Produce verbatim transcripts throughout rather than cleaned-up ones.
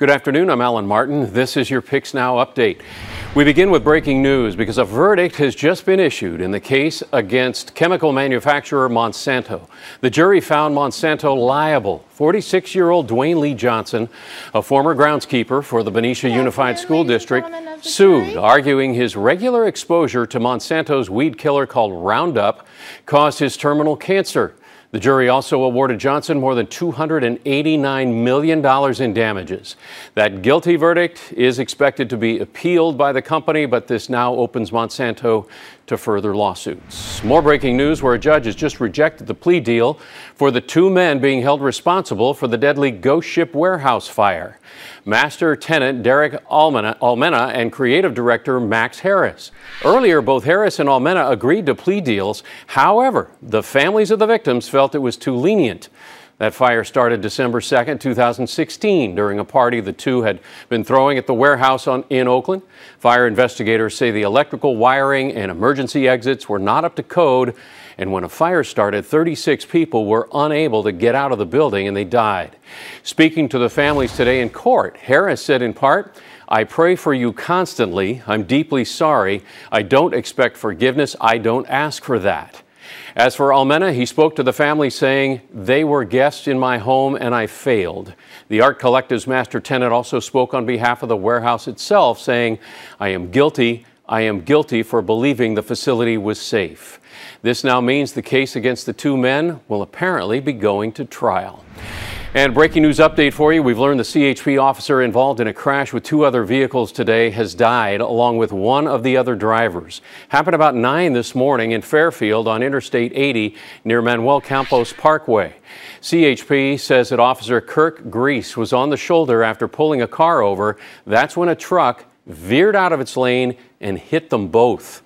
Good afternoon, I'm Alan Martin. This is your Picks Now update. We begin with breaking news because a verdict has just been issued in the case against chemical manufacturer Monsanto. The jury found Monsanto liable. forty-six-year-old Dwayne Lee Johnson, a former groundskeeper for the Benicia Unified School District, sued, arguing his regular exposure to Monsanto's weed killer called Roundup caused his terminal cancer. The jury also awarded Johnson more than two hundred eighty-nine million dollars in damages. That guilty verdict is expected to be appealed by the company, but this now opens Monsanto to further lawsuits. More breaking news where a judge has just rejected the plea deal for the two men being held responsible for the deadly Ghost Ship warehouse fire. Master tenant Derek Almena, Almena and creative director Max Harris. Earlier, both Harris and Almena agreed to plea deals. However, the families of the victims felt it was too lenient. That fire started December second, two thousand sixteen, during a party the two had been throwing at the warehouse on, in Oakland. Fire investigators say the electrical wiring and emergency exits were not up to code, and when a fire started, thirty-six people were unable to get out of the building and they died. Speaking to the families today in court, Harris said in part, "I pray for you constantly. I'm deeply sorry. I don't expect forgiveness. I don't ask for that." As for Almena, he spoke to the family saying, "They were guests in my home and I failed." The art collective's master tenant also spoke on behalf of the warehouse itself, saying, "I am guilty. I am guilty for believing the facility was safe." This now means the case against the two men will apparently be going to trial. And breaking news update for you. We've learned the C H P officer involved in a crash with two other vehicles today has died, along with one of the other drivers. Happened about nine this morning in Fairfield on Interstate eighty near Manuel Campos Parkway. C H P says that Officer Kirk Grease was on the shoulder after pulling a car over. That's when a truck veered out of its lane and hit them both.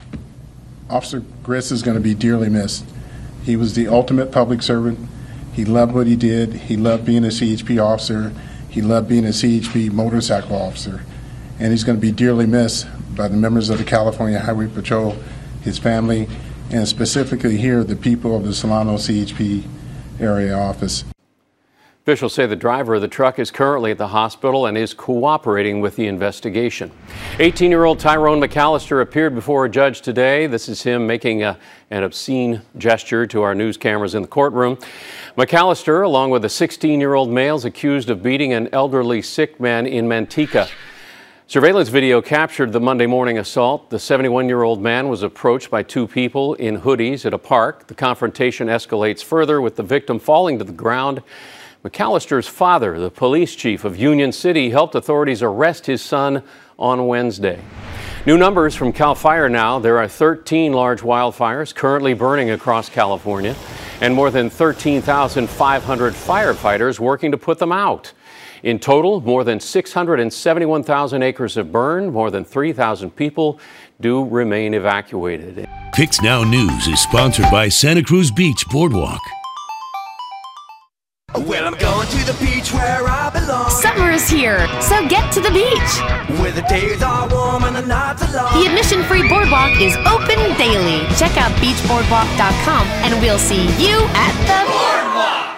Officer Grease is going to be dearly missed. He was the ultimate public servant. He loved what he did. He loved being a C H P officer. He loved being a C H P motorcycle officer. And he's going to be dearly missed by the members of the California Highway Patrol, his family, and specifically here, the people of the Solano C H P area office. Officials say the driver of the truck is currently at the hospital and is cooperating with the investigation. eighteen-year-old Tyrone McAllister appeared before a judge today. This is him making a, an obscene gesture to our news cameras in the courtroom. McAllister, along with a sixteen-year-old male, is accused of beating an elderly sick man in Manteca. Surveillance video captured the Monday morning assault. The seventy-one-year-old man was approached by two people in hoodies at a park. The confrontation escalates further with the victim falling to the ground. McAllister's father, the police chief of Union City, helped authorities arrest his son on Wednesday. New numbers from CAL FIRE now. There are thirteen large wildfires currently burning across California and more than thirteen thousand five hundred firefighters working to put them out. In total, more than six hundred seventy-one thousand acres have burned. More than three thousand people do remain evacuated. Picks Now News is sponsored by Santa Cruz Beach Boardwalk. Well, I'm going to the beach where I belong. Summer is here, so get to the beach. Where the days are warm and the nights are long. The admission-free boardwalk is open daily. Check out beach boardwalk dot com and we'll see you at the boardwalk.